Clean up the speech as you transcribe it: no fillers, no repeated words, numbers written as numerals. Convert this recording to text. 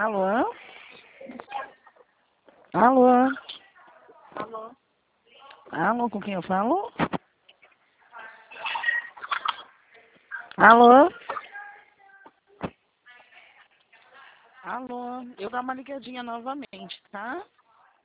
Alô? Alô? Alô? Alô, com quem eu falo? Alô? Alô? Eu dou uma ligadinha novamente, tá?